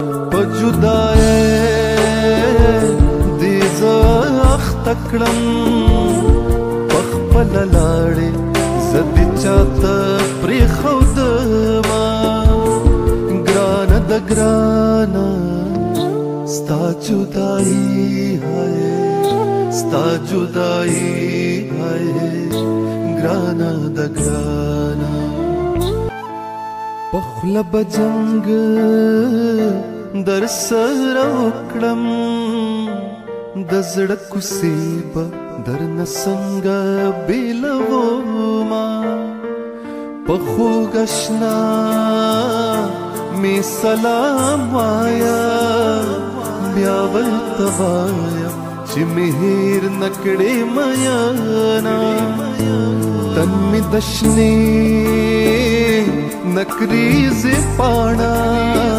پجدای دیز اختکړم پخپل لاړې زدي چاته پرې خودما ګرانه د ګرانه ستا جدائی ہے ستا جدائی ہے ګرانه د ګرانه پخله بجنګ در سره وکړم د زړه کوڅې به درنه څنګه بیلوما په خوږ اشنا می سلام وایا بیا ورته وایم چې مې هېر نه کړې میانا تن مې د شنې نکریزې پاڼه